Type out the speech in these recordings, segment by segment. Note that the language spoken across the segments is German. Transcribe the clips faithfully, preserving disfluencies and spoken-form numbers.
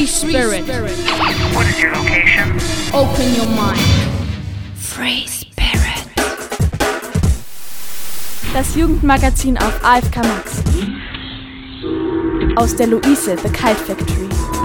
Spirit. What is your location? Open your mind. Free Spirit. Das Jugendmagazin auf A F K Max. Aus der Luise, The Kite Factory.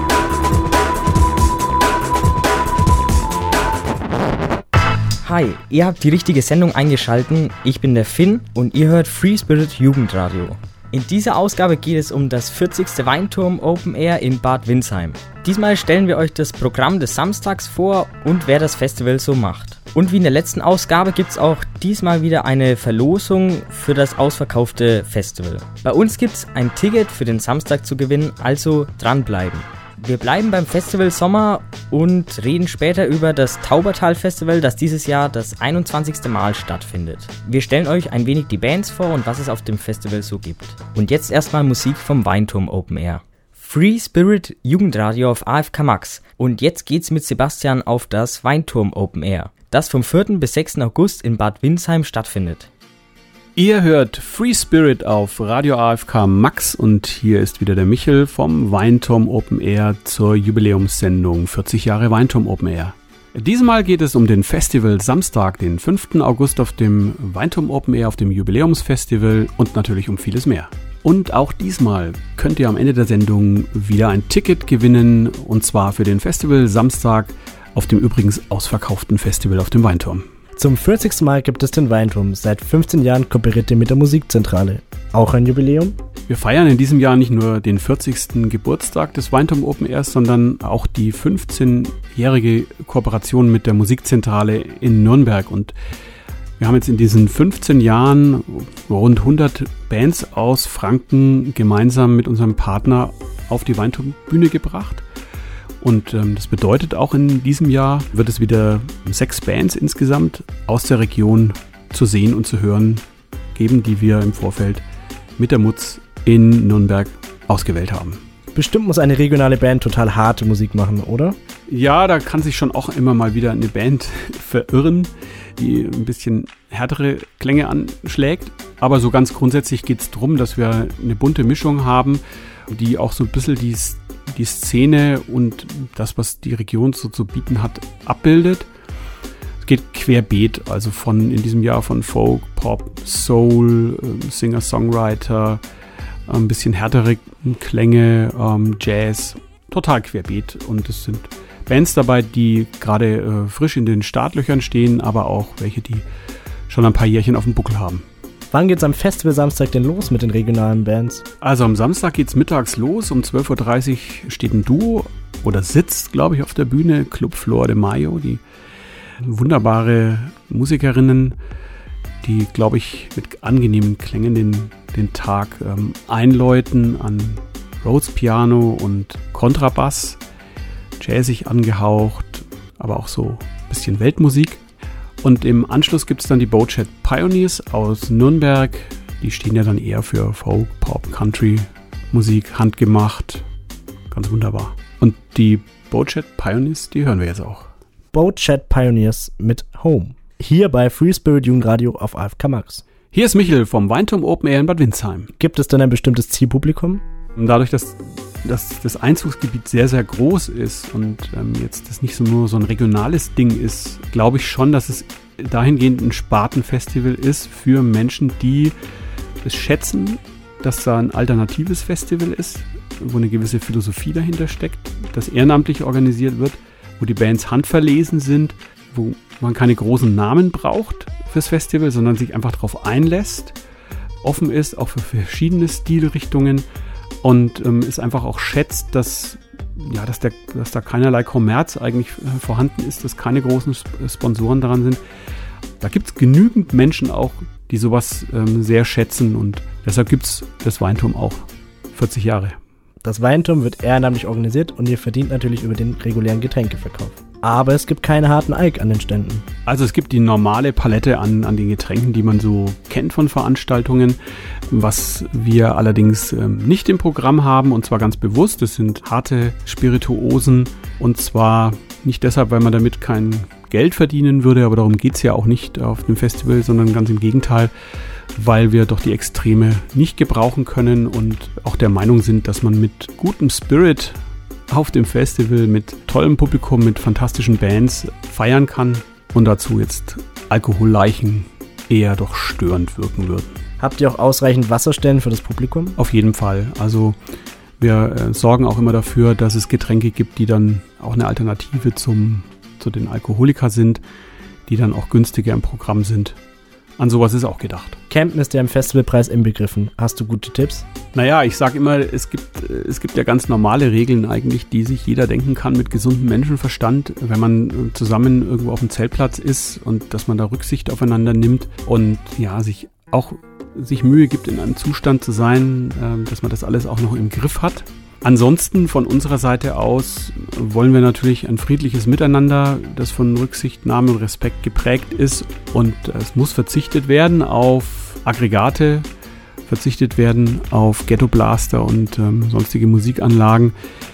Hi, ihr habt die richtige Sendung eingeschaltet. Ich bin der Finn und ihr hört Free Spirit Jugendradio. In dieser Ausgabe geht es um das vierzigste Weinturm Open Air in Bad Windsheim. Diesmal stellen wir euch das Programm des Samstags vor und wer das Festival so macht. Und wie in der letzten Ausgabe gibt es auch diesmal wieder eine Verlosung für das ausverkaufte Festival. Bei uns gibt es ein Ticket für den Samstag zu gewinnen, also dranbleiben. Wir bleiben beim Festival Sommer und reden später über das Taubertal-Festival, das dieses Jahr das einundzwanzigste Mal stattfindet. Wir stellen euch ein wenig die Bands vor und was es auf dem Festival so gibt. Und jetzt erstmal Musik vom Weinturm Open Air. Free Spirit Jugendradio auf A F K Max. Und jetzt geht's mit Sebastian auf das Weinturm Open Air, das vom vierten bis sechsten August in Bad Windsheim stattfindet. Ihr hört Free Spirit auf Radio A F K Max und hier ist wieder der Michel vom Weinturm Open Air zur Jubiläumssendung vierzig Jahre Weinturm Open Air. Diesmal geht es um den Festival Samstag, den fünften August auf dem Weinturm Open Air, auf dem Jubiläumsfestival und natürlich um vieles mehr. Und auch diesmal könnt ihr am Ende der Sendung wieder ein Ticket gewinnen und zwar für den Festival Samstag auf dem übrigens ausverkauften Festival auf dem Weinturm. Zum vierzigsten Mal gibt es den Weinturm. Seit fünfzehn Jahren kooperiert er mit der Musikzentrale. Auch ein Jubiläum? Wir feiern in diesem Jahr nicht nur den vierzigsten Geburtstag des Weinturm Open Airs, sondern auch die fünfzehnjährige Kooperation mit der Musikzentrale in Nürnberg. Und wir haben jetzt in diesen fünfzehn Jahren rund hundert Bands aus Franken gemeinsam mit unserem Partner auf die Weinturmbühne gebracht. Und ähm, das bedeutet, auch in diesem Jahr wird es wieder sechs Bands insgesamt aus der Region zu sehen und zu hören geben, die wir im Vorfeld mit der Mutz in Nürnberg ausgewählt haben. Bestimmt muss eine regionale Band total harte Musik machen, oder? Ja, da kann sich schon auch immer mal wieder eine Band verirren, die ein bisschen härtere Klänge anschlägt. Aber so ganz grundsätzlich geht es darum, dass wir eine bunte Mischung haben, die auch so ein bisschen die die Szene und das, was die Region so zu bieten hat, abbildet. Es geht querbeet, also von in diesem Jahr von Folk, Pop, Soul, Singer-Songwriter, ein bisschen härtere Klänge, Jazz, total querbeet. Und es sind Bands dabei, die gerade äh, frisch in den Startlöchern stehen, aber auch welche, die schon ein paar Jährchen auf dem Buckel haben. Wann geht's am Festival Samstag denn los mit den regionalen Bands? Also am Samstag geht's mittags los. Um zwölf Uhr dreißig steht ein Duo oder sitzt, glaube ich, auf der Bühne. Club Flor de Mayo, die wunderbare Musikerinnen, die, glaube ich, mit angenehmen Klängen den, den Tag ähm, einläuten an Rhodes Piano und Kontrabass. Jazzig angehaucht, aber auch so ein bisschen Weltmusik. Und im Anschluss gibt es dann die Boatchat Pioneers aus Nürnberg. Die stehen ja dann eher für Folk, Pop, Country, Musik, handgemacht. Ganz wunderbar. Und die Boatchat Pioneers, die hören wir jetzt auch. Boatchat Pioneers mit Home. Hier bei Free Spirit Jugendradio auf A F K Max. Hier ist Michel vom Weinturm Open Air in Bad Windsheim. Gibt es denn ein bestimmtes Zielpublikum? Und dadurch, dass, dass das Einzugsgebiet sehr, sehr groß ist und ähm, jetzt das nicht so nur so ein regionales Ding ist, glaube ich schon, dass es dahingehend ein Spartenfestival ist für Menschen, die es schätzen, dass da ein alternatives Festival ist, wo eine gewisse Philosophie dahinter steckt, das ehrenamtlich organisiert wird, wo die Bands handverlesen sind, wo man keine großen Namen braucht fürs Festival, sondern sich einfach darauf einlässt, offen ist, auch für verschiedene Stilrichtungen. Und ähm, es einfach auch schätzt, dass, ja, dass, der, dass da keinerlei Kommerz eigentlich äh, vorhanden ist, dass keine großen Sp- Sponsoren daran sind. Da gibt es genügend Menschen auch, die sowas ähm, sehr schätzen und deshalb gibt es das Weinturm auch vierzig Jahre. Das Weinturm wird ehrenamtlich organisiert und ihr verdient natürlich über den regulären Getränkeverkauf. Aber es gibt keine harten Alk an den Ständen. Also es gibt die normale Palette an, an den Getränken, die man so kennt von Veranstaltungen. Was wir allerdings ähm, nicht im Programm haben, und zwar ganz bewusst, das sind harte Spirituosen. Und zwar nicht deshalb, weil man damit kein Geld verdienen würde, aber darum geht es ja auch nicht auf dem Festival, sondern ganz im Gegenteil, weil wir doch die Extreme nicht gebrauchen können und auch der Meinung sind, dass man mit gutem Spirit auf dem Festival mit tollem Publikum, mit fantastischen Bands feiern kann und dazu jetzt Alkoholleichen eher doch störend wirken würden. Habt ihr auch ausreichend Wasserstellen für das Publikum? Auf jeden Fall. Also wir äh, sorgen auch immer dafür, dass es Getränke gibt, die dann auch eine Alternative zum, zu den Alkoholikern sind, die dann auch günstiger im Programm sind. An sowas ist auch gedacht. Campen ist ja im Festivalpreis inbegriffen. Hast du gute Tipps? Naja, ich sage immer, es gibt, es gibt ja ganz normale Regeln eigentlich, die sich jeder denken kann mit gesundem Menschenverstand, wenn man zusammen irgendwo auf dem Zeltplatz ist und dass man da Rücksicht aufeinander nimmt und ja, sich auch sich Mühe gibt, in einem Zustand zu sein, dass man das alles auch noch im Griff hat. Ansonsten von unserer Seite aus wollen wir natürlich ein friedliches Miteinander, das von Rücksichtnahme und Respekt geprägt ist, und es muss verzichtet werden auf Aggregate, verzichtet werden auf Ghetto-Blaster und ähm, sonstige Musikanlagen,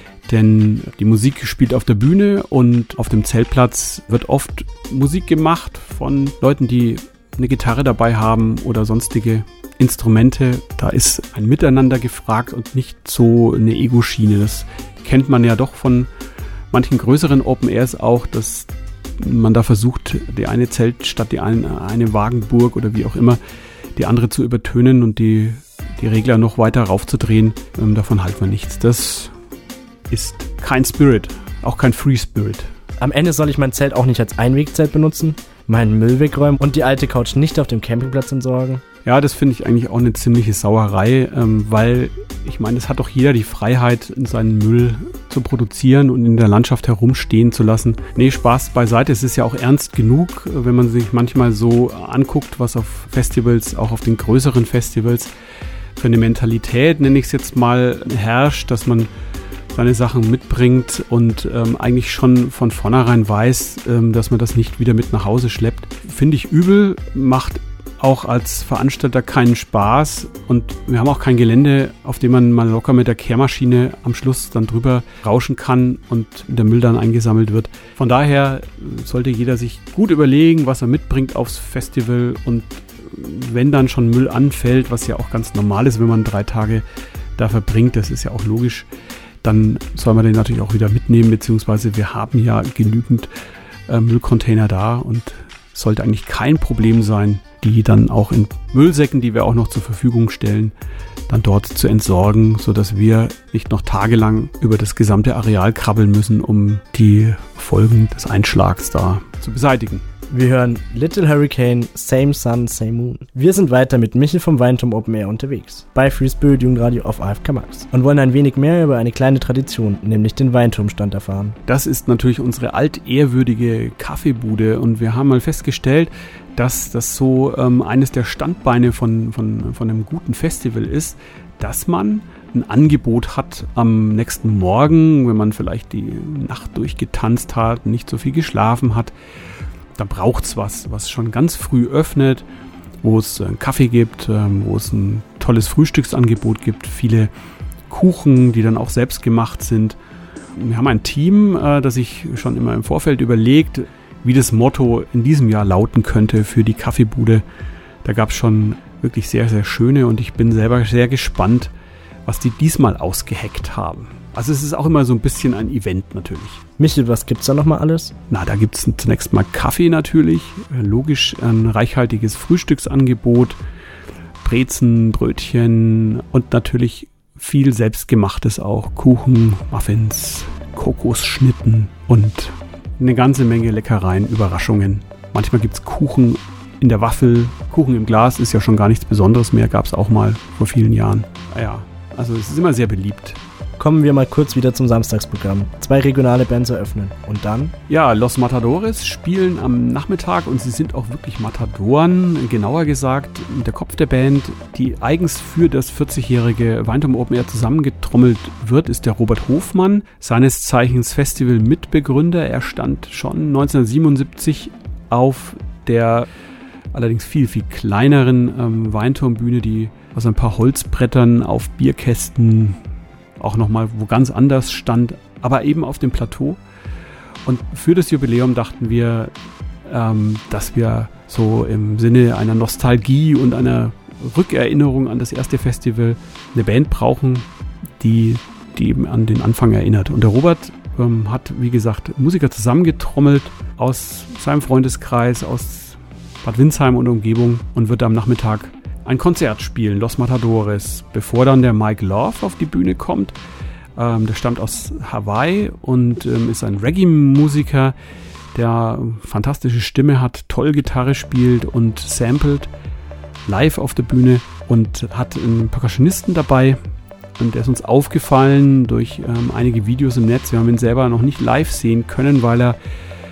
denn die Musik spielt auf der Bühne und auf dem Zeltplatz wird oft Musik gemacht von Leuten, die eine Gitarre dabei haben oder sonstige Instrumente. Da ist ein Miteinander gefragt und nicht so eine Ego-Schiene. Das kennt man ja doch von manchen größeren Open Airs auch, dass man da versucht, die eine Zeltstadt, die eine, eine Wagenburg oder wie auch immer, die andere zu übertönen und die, die Regler noch weiter raufzudrehen. Ähm, davon halten wir nichts. Das ist kein Spirit, auch kein Free Spirit. Am Ende soll ich mein Zelt auch nicht als Einwegzelt benutzen, meinen Müll wegräumen und die alte Couch nicht auf dem Campingplatz entsorgen. Ja, das finde ich eigentlich auch eine ziemliche Sauerei, ähm, weil ich meine, es hat doch jeder die Freiheit, seinen Müll zu produzieren und in der Landschaft herumstehen zu lassen. Nee, Spaß beiseite, es ist ja auch ernst genug, wenn man sich manchmal so anguckt, was auf Festivals, auch auf den größeren Festivals, für eine Mentalität, nenne ich es jetzt mal, herrscht, dass man seine Sachen mitbringt und ähm, eigentlich schon von vornherein weiß, ähm, dass man das nicht wieder mit nach Hause schleppt. Finde ich übel, macht auch als Veranstalter keinen Spaß, und wir haben auch kein Gelände, auf dem man mal locker mit der Kehrmaschine am Schluss dann drüber rauschen kann und der Müll dann eingesammelt wird. Von daher sollte jeder sich gut überlegen, was er mitbringt aufs Festival, und wenn dann schon Müll anfällt, was ja auch ganz normal ist, wenn man drei Tage da verbringt, das ist ja auch logisch, dann soll man den natürlich auch wieder mitnehmen, beziehungsweise wir haben ja genügend äh, Müllcontainer da und sollte eigentlich kein Problem sein, die dann auch in Müllsäcken, die wir auch noch zur Verfügung stellen, dann dort zu entsorgen, sodass wir nicht noch tagelang über das gesamte Areal krabbeln müssen, um die Folgen des Einschlags da zu beseitigen. Wir hören Little Hurricane, Same Sun, Same Moon. Wir sind weiter mit Michel vom Weinturm Open Air unterwegs, bei Free Spirit Jugendradio auf A F K Max, und wollen ein wenig mehr über eine kleine Tradition, nämlich den Weinturmstand, erfahren. Das ist natürlich unsere altehrwürdige Kaffeebude, und wir haben mal festgestellt, dass das so ähm, eines der Standbeine von, von, von einem guten Festival ist, dass man ein Angebot hat am nächsten Morgen, wenn man vielleicht die Nacht durchgetanzt hat, nicht so viel geschlafen hat. Da braucht es was, was schon ganz früh öffnet, wo es einen Kaffee gibt, ähm, wo es ein tolles Frühstücksangebot gibt, viele Kuchen, die dann auch selbst gemacht sind. Wir haben ein Team, äh, das sich schon immer im Vorfeld überlegt, wie das Motto in diesem Jahr lauten könnte für die Kaffeebude. Da gab es schon wirklich sehr, sehr schöne, und ich bin selber sehr gespannt, was die diesmal ausgeheckt haben. Also es ist auch immer so ein bisschen ein Event natürlich. Michel, was gibt's da nochmal alles? Na, da gibt's zunächst mal Kaffee natürlich, logisch ein reichhaltiges Frühstücksangebot, Brezen, Brötchen und natürlich viel Selbstgemachtes auch, Kuchen, Muffins, Kokosschnitten und eine ganze Menge Leckereien, Überraschungen. Manchmal gibt's Kuchen in der Waffel, Kuchen im Glas ist ja schon gar nichts Besonderes mehr, gab's auch mal vor vielen Jahren. Ja, also es ist immer sehr beliebt. Kommen wir mal kurz wieder zum Samstagsprogramm. Zwei regionale Bands eröffnen. Und dann? Ja, Los Matadores spielen am Nachmittag, und sie sind auch wirklich Matadoren. Genauer gesagt, der Kopf der Band, die eigens für das vierzigjährige Weinturm Open Air zusammengetrommelt wird, ist der Robert Hofmann, seines Zeichens Festival-Mitbegründer. Er stand schon neunzehnhundertsiebenundsiebzig auf der allerdings viel, viel kleineren ähm, Weinturmbühne, die aus ein paar Holzbrettern auf Bierkästen auch nochmal wo ganz anders stand, aber eben auf dem Plateau. Und für das Jubiläum dachten wir, ähm, dass wir so im Sinne einer Nostalgie und einer Rückerinnerung an das erste Festival eine Band brauchen, die die eben an den Anfang erinnert. Und der Robert ähm, hat, wie gesagt, Musiker zusammengetrommelt aus seinem Freundeskreis, aus Bad Windsheim und Umgebung und wird am Nachmittag ein Konzert spielen, Los Matadores, bevor dann der Mike Love auf die Bühne kommt. Ähm, der stammt aus Hawaii und ähm, ist ein Reggae-Musiker, der fantastische Stimme hat, toll Gitarre spielt und samplet live auf der Bühne und hat einen Percussionisten dabei. Und der ist uns aufgefallen durch ähm, einige Videos im Netz. Wir haben ihn selber noch nicht live sehen können, weil er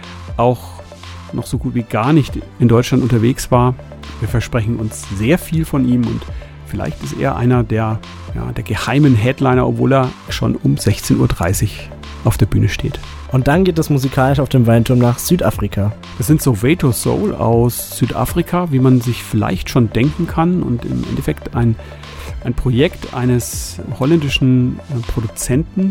auch noch so gut wie gar nicht in Deutschland unterwegs war. Wir versprechen uns sehr viel von ihm und vielleicht ist er einer der, ja, der geheimen Headliner, obwohl er schon um sechzehn Uhr dreißig auf der Bühne steht. Und dann geht es musikalisch auf dem Weinturm nach Südafrika. Das sind Soweto Soul aus Südafrika, wie man sich vielleicht schon denken kann und im Endeffekt ein, ein Projekt eines holländischen Produzenten,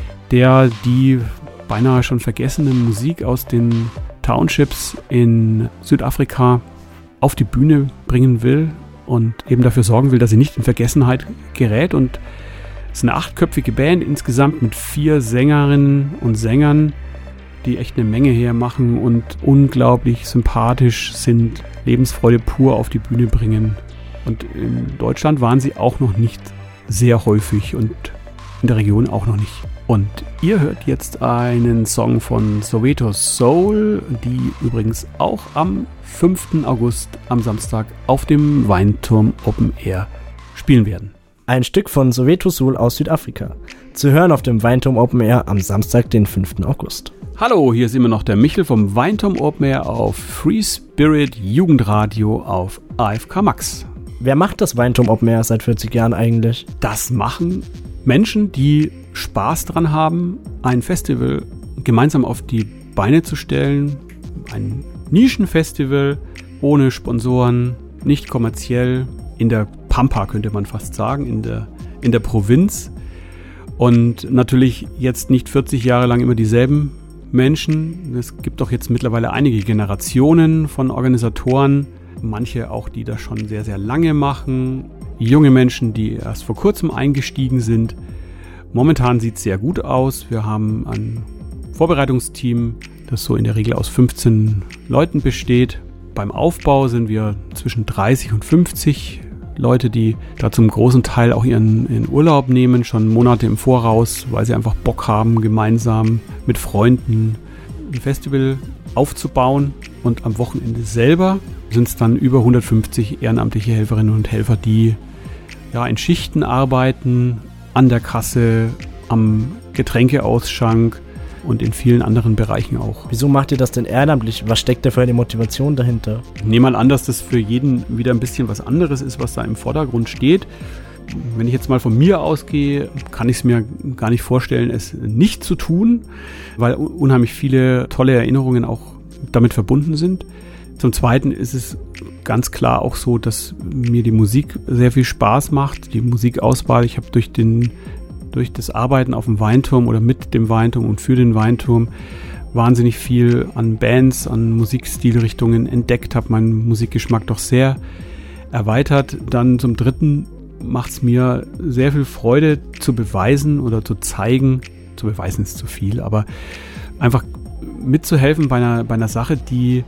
der die beinahe schon vergessene Musik aus den Townships in Südafrika auf die Bühne bringen will und eben dafür sorgen will, dass sie nicht in Vergessenheit gerät. Und es ist eine achtköpfige Band insgesamt mit vier Sängerinnen und Sängern, die echt eine Menge hermachen und unglaublich sympathisch sind, Lebensfreude pur auf die Bühne bringen. Und in Deutschland waren sie auch noch nicht sehr häufig und in der Region auch noch nicht. Und ihr hört jetzt einen Song von Soweto Soul, die übrigens auch am fünften August am Samstag auf dem Weinturm Open Air spielen werden. Ein Stück von Soweto Soul aus Südafrika. Zu hören auf dem Weinturm Open Air am Samstag, den fünften August. Hallo, hier ist immer noch der Michel vom Weinturm Open Air auf Free Spirit Jugendradio auf A F K Max. Wer macht das Weinturm Open Air seit vierzig Jahren eigentlich? Das machen Menschen, die Spaß dran haben, ein Festival gemeinsam auf die Beine zu stellen. Ein Nischenfestival ohne Sponsoren, nicht kommerziell, in der Pampa könnte man fast sagen, in der, in der Provinz. Und natürlich jetzt nicht vierzig Jahre lang immer dieselben Menschen. Es gibt doch jetzt mittlerweile einige Generationen von Organisatoren, manche auch, die das schon sehr, sehr lange machen. Junge Menschen, die erst vor kurzem eingestiegen sind. Momentan sieht es sehr gut aus. Wir haben ein Vorbereitungsteam, das so in der Regel aus fünfzehn Leuten besteht. Beim Aufbau sind wir zwischen dreißig und fünfzig Leute, die da zum großen Teil auch ihren, ihren Urlaub nehmen, schon Monate im Voraus, weil sie einfach Bock haben, gemeinsam mit Freunden ein Festival aufzubauen. Und am Wochenende selber sind es dann über hundertfünfzig ehrenamtliche Helferinnen und Helfer, die ja in Schichten arbeiten, an der Kasse, am Getränkeausschank und in vielen anderen Bereichen auch. Wieso macht ihr das denn ehrenamtlich? Was steckt da für eine Motivation dahinter? Ich nehme mal an, dass das für jeden wieder ein bisschen was anderes ist, was da im Vordergrund steht. Wenn ich jetzt mal von mir ausgehe, kann ich es mir gar nicht vorstellen, es nicht zu tun, weil unheimlich viele tolle Erinnerungen auch damit verbunden sind. Zum Zweiten ist es ganz klar auch so, dass mir die Musik sehr viel Spaß macht, die Musikauswahl. Ich habe durch den durch das Arbeiten auf dem Weinturm oder mit dem Weinturm und für den Weinturm wahnsinnig viel an Bands, an Musikstilrichtungen entdeckt, habe meinen Musikgeschmack doch sehr erweitert. Dann zum Dritten macht es mir sehr viel Freude zu beweisen oder zu zeigen, zu beweisen ist zu viel, aber einfach mitzuhelfen bei einer, bei einer Sache, die,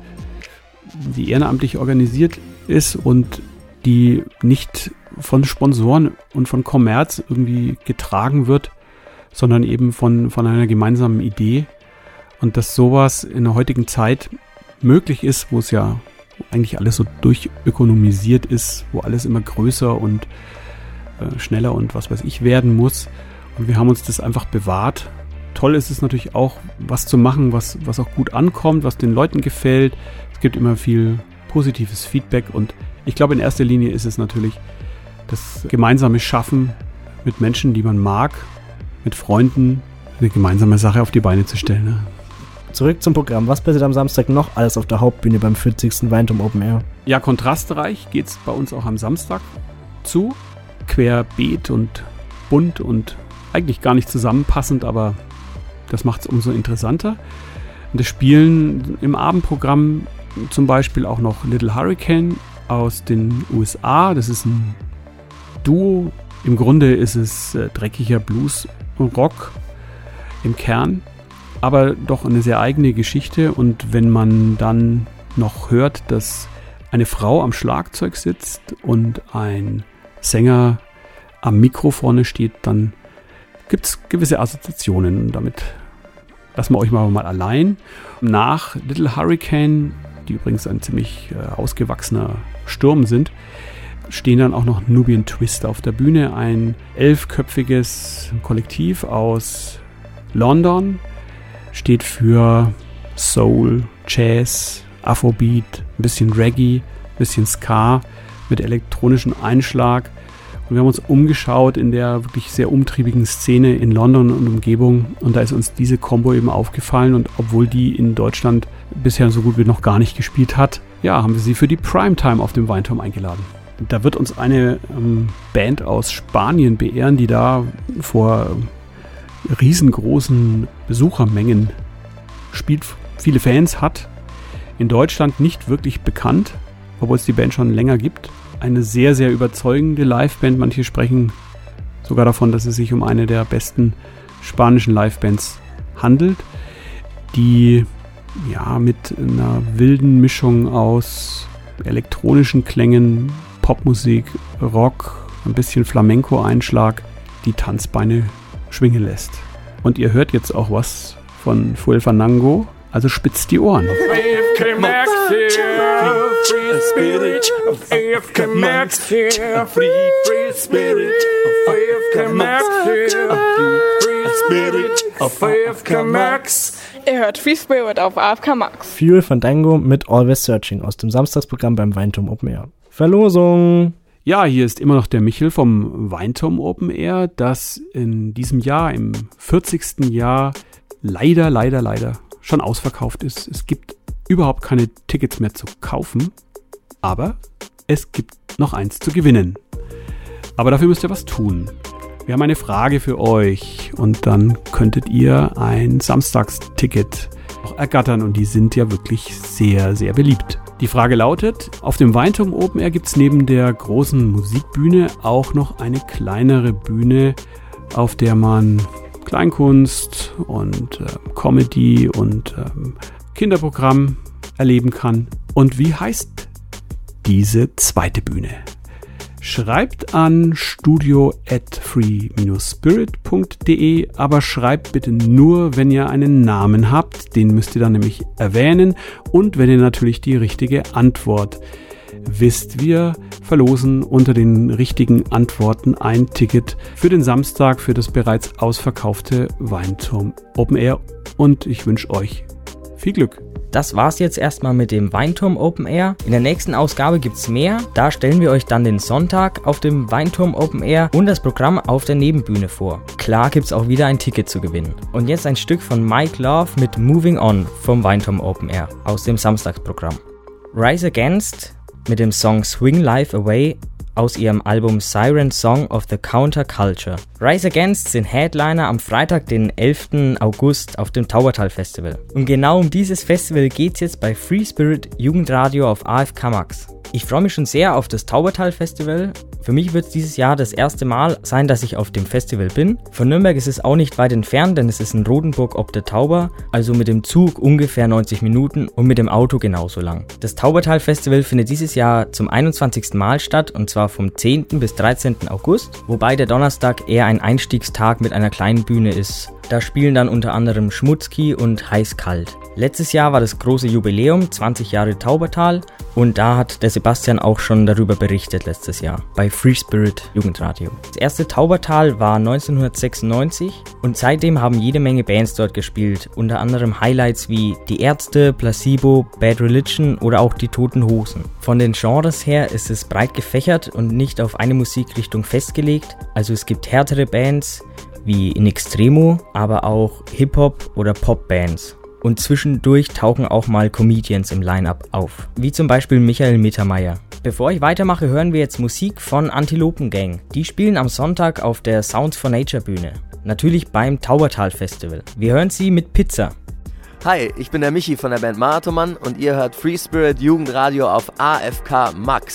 die ehrenamtlich organisiert ist und die nicht von Sponsoren und von Kommerz irgendwie getragen wird, sondern eben von, von einer gemeinsamen Idee. Und dass sowas in der heutigen Zeit möglich ist, wo es ja eigentlich alles so durchökonomisiert ist, wo alles immer größer und äh, schneller und was weiß ich werden muss. Und wir haben uns das einfach bewahrt. Toll ist es natürlich auch, was zu machen, was, was auch gut ankommt, was den Leuten gefällt. Es gibt immer viel positives Feedback und ich glaube, in erster Linie ist es natürlich das gemeinsame Schaffen mit Menschen, die man mag, mit Freunden, eine gemeinsame Sache auf die Beine zu stellen. Ne? Zurück zum Programm. Was passiert am Samstag noch alles auf der Hauptbühne beim vierzigsten Weinturm Open Air? Ja, kontrastreich geht es bei uns auch am Samstag zu. Querbeet und bunt und eigentlich gar nicht zusammenpassend, aber das macht es umso interessanter. Und das Spielen im Abendprogramm zum Beispiel auch noch Little Hurricane aus den U S A. Das ist ein Duo. Im Grunde ist es äh, dreckiger Blues Rock im Kern, aber doch eine sehr eigene Geschichte. Und wenn man dann noch hört, dass eine Frau am Schlagzeug sitzt und ein Sänger am Mikro vorne steht, dann gibt es gewisse Assoziationen. Damit lassen wir euch mal, mal allein. Nach Little Hurricane, die übrigens ein ziemlich äh, ausgewachsener Sturm sind, stehen dann auch noch Nubian Twist auf der Bühne, ein elfköpfiges Kollektiv aus London, steht für Soul, Jazz, Afrobeat, ein bisschen Reggae, ein bisschen Ska mit elektronischem Einschlag. Und wir haben uns umgeschaut in der wirklich sehr umtriebigen Szene in London und Umgebung und da ist uns diese Combo eben aufgefallen und obwohl die in Deutschland bisher so gut wie noch gar nicht gespielt hat, ja, haben wir sie für die Primetime auf dem Weinturm eingeladen. Da wird uns eine ähm, Band aus Spanien beehren, die da vor riesengroßen Besuchermengen spielt, viele Fans hat. In Deutschland nicht wirklich bekannt, obwohl es die Band schon länger gibt. Eine sehr, sehr überzeugende Liveband. Manche sprechen sogar davon, dass es sich um eine der besten spanischen Livebands handelt, die ja mit einer wilden Mischung aus elektronischen Klängen, Popmusik, Rock, ein bisschen Flamenco-Einschlag die Tanzbeine schwingen lässt. Und ihr hört jetzt auch was von Fuel Fandango, also spitzt die Ohren. Ihr hört Free Spirit auf A F K Max. Fuel Fandango mit Always Searching aus dem Samstagsprogramm beim Weinturm Open Air. Verlosung! Ja, hier ist immer noch der Michel vom Weinturm Open Air, das in diesem Jahr, im vierzigsten Jahr, leider, leider, leider schon ausverkauft ist. Es gibt überhaupt keine Tickets mehr zu kaufen, aber es gibt noch eins zu gewinnen. Aber dafür müsst ihr was tun. Wir haben eine Frage für euch und dann könntet ihr ein Samstagsticket auch ergattern und die sind ja wirklich sehr, sehr beliebt. Die Frage lautet, auf dem Weinturm Open Air gibt es neben der großen Musikbühne auch noch eine kleinere Bühne, auf der man Kleinkunst und äh, Comedy und ähm, Kinderprogramm erleben kann. Und wie heißt diese zweite Bühne? Schreibt an studio at free spirit punkt de, aber schreibt bitte nur, wenn ihr einen Namen habt. Den müsst ihr dann nämlich erwähnen und wenn ihr natürlich die richtige Antwort wisst. Wir verlosen unter den richtigen Antworten ein Ticket für den Samstag für das bereits ausverkaufte Weinturm Open Air und ich wünsche euch viel Glück. Das war's jetzt erstmal mit dem Weinturm Open Air. In der nächsten Ausgabe gibt's mehr. Da stellen wir euch dann den Sonntag auf dem Weinturm Open Air und das Programm auf der Nebenbühne vor. Klar gibt's auch wieder ein Ticket zu gewinnen. Und jetzt ein Stück von Mike Love mit Moving On vom Weinturm Open Air aus dem Samstagsprogramm. Rise Against mit dem Song Swing Life Away aus ihrem Album Siren Song of the Counterculture. Rise Against sind Headliner am Freitag, den elften August auf dem Taubertal Festival. Und genau um dieses Festival geht's jetzt bei Free Spirit Jugendradio auf A F K Max. Ich freue mich schon sehr auf das Taubertal Festival. Für mich wird es dieses Jahr das erste Mal sein, dass ich auf dem Festival bin. Von Nürnberg ist es auch nicht weit entfernt, denn es ist in Rodenburg ob der Tauber, also mit dem Zug ungefähr neunzig Minuten und mit dem Auto genauso lang. Das Taubertal Festival findet dieses Jahr zum einundzwanzigsten Mal statt und zwar vom zehnten bis dreizehnten August, wobei der Donnerstag eher ein Einstiegstag mit einer kleinen Bühne ist. Da spielen dann unter anderem Schmutzki und Heiß-Kalt. Letztes Jahr war das große Jubiläum, zwanzig Jahre Taubertal, und da hat der Sebastian auch schon darüber berichtet letztes Jahr bei Free Spirit Jugendradio. Das erste Taubertal war neunzehnhundertsechsundneunzig und seitdem haben jede Menge Bands dort gespielt, unter anderem Highlights wie Die Ärzte, Placebo, Bad Religion oder auch Die Toten Hosen. Von den Genres her ist es breit gefächert und nicht auf eine Musikrichtung festgelegt, also es gibt härtere Bands wie In Extremo, aber auch Hip-Hop- oder Pop-Bands. Und zwischendurch tauchen auch mal Comedians im Line-Up auf, wie zum Beispiel Michael Mittermeier. Bevor ich weitermache, hören wir jetzt Musik von Antilopen Gang. Die spielen am Sonntag auf der Sounds for Nature Bühne. Natürlich beim Taubertal Festival. Wir hören sie mit Pizza. Hi, ich bin der Michi von der Band Marathonmann und ihr hört Free Spirit Jugendradio auf A F K Max.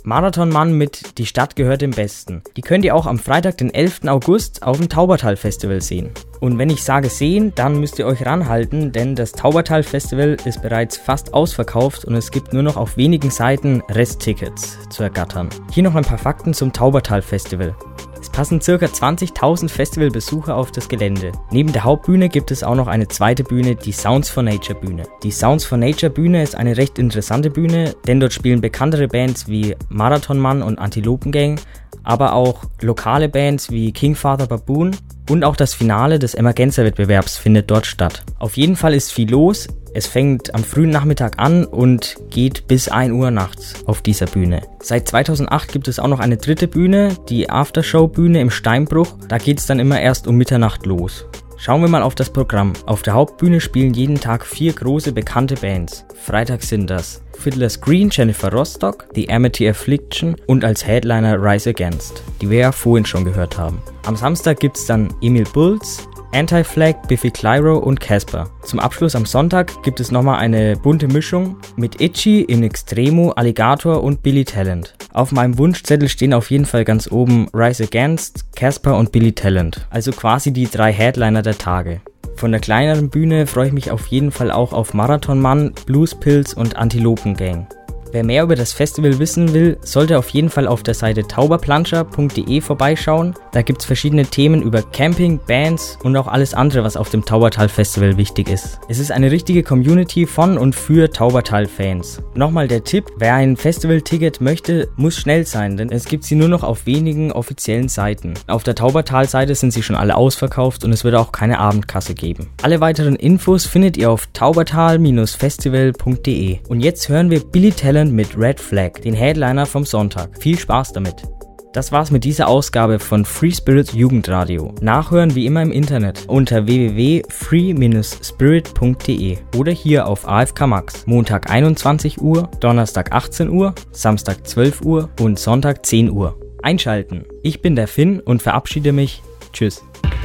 Marathon Mann mit Die Stadt gehört dem Besten. Die könnt ihr auch am Freitag, den elften August auf dem Taubertal Festival sehen. Und wenn ich sage sehen, dann müsst ihr euch ranhalten, denn das Taubertal Festival ist bereits fast ausverkauft und es gibt nur noch auf wenigen Seiten Resttickets zu ergattern. Hier noch ein paar Fakten zum Taubertal Festival. Es passen ca. zwanzigtausend Festivalbesucher auf das Gelände. Neben der Hauptbühne gibt es auch noch eine zweite Bühne, die Sounds for Nature Bühne. Die Sounds for Nature Bühne ist eine recht interessante Bühne, denn dort spielen bekanntere Bands wie Marathon Mann und Antilopen Gang, aber auch lokale Bands wie King Father Baboon und auch das Finale des Emergenza-Wettbewerbs findet dort statt. Auf jeden Fall ist viel los. Es fängt am frühen Nachmittag an und geht bis ein Uhr nachts auf dieser Bühne. Seit zweitausendacht gibt es auch noch eine dritte Bühne, die Aftershow-Bühne im Steinbruch. Da geht es dann immer erst um Mitternacht los. Schauen wir mal auf das Programm. Auf der Hauptbühne spielen jeden Tag vier große bekannte Bands. Freitag sind das Fiddler's Green, Jennifer Rostock, The Amity Affliction und als Headliner Rise Against, die wir ja vorhin schon gehört haben. Am Samstag gibt es dann Emil Bulls, Anti-Flag, Biffy Clyro und Casper. Zum Abschluss am Sonntag gibt es nochmal eine bunte Mischung mit Itchy, In Extremo, Alligator und Billy Talent. Auf meinem Wunschzettel stehen auf jeden Fall ganz oben Rise Against, Casper und Billy Talent. Also quasi die drei Headliner der Tage. Von der kleineren Bühne freue ich mich auf jeden Fall auch auf Marathon Mann, Blues Pills und Antilopen Gang. Wer mehr über das Festival wissen will, sollte auf jeden Fall auf der Seite tauberplanscher punkt de vorbeischauen. Da gibt es verschiedene Themen über Camping, Bands und auch alles andere, was auf dem Taubertal Festival wichtig ist. Es ist eine richtige Community von und für Taubertal-Fans. Nochmal der Tipp, wer ein Festival-Ticket möchte, muss schnell sein, denn es gibt sie nur noch auf wenigen offiziellen Seiten. Auf der Taubertal-Seite sind sie schon alle ausverkauft und es wird auch keine Abendkasse geben. Alle weiteren Infos findet ihr auf taubertal Festival punkt de. Und jetzt hören wir Billy Talent mit Red Flag, den Headliner vom Sonntag. Viel Spaß damit! Das war's mit dieser Ausgabe von Free Spirit Jugendradio. Nachhören wie immer im Internet unter w w w punkt free Bindestrich spirit punkt de oder hier auf A F K Max. Montag einundzwanzig Uhr, Donnerstag achtzehn Uhr, Samstag zwölf Uhr und Sonntag zehn Uhr. Einschalten. Ich bin der Finn und verabschiede mich. Tschüss.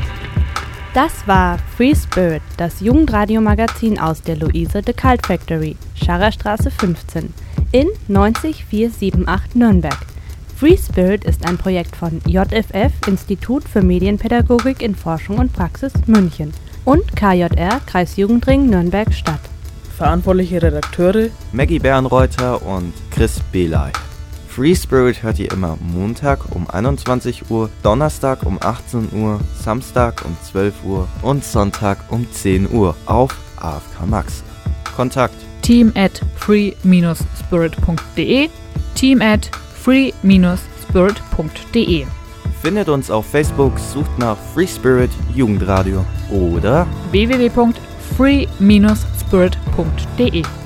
Das war Free Spirit, das Jugendradio-Magazin aus der Luise de Cult Factory, Scharrerstraße fünfzehn, in neunzig vier sieben acht Nürnberg. Free Spirit ist ein Projekt von J F F, Institut für Medienpädagogik in Forschung und Praxis München, und K J R, Kreisjugendring Nürnberg Stadt. Verantwortliche Redakteure Maggie Bernreuther und Chris Belay. Free Spirit hört ihr immer Montag um einundzwanzig Uhr, Donnerstag um achtzehn Uhr, Samstag um zwölf Uhr und Sonntag um zehn Uhr auf A F K Max. Kontakt team at free Bindestrich spirit punkt de, team at free Bindestrich spirit punkt de. Findet uns auf Facebook, sucht nach Free Spirit Jugendradio oder w w w punkt free Bindestrich spirit punkt de.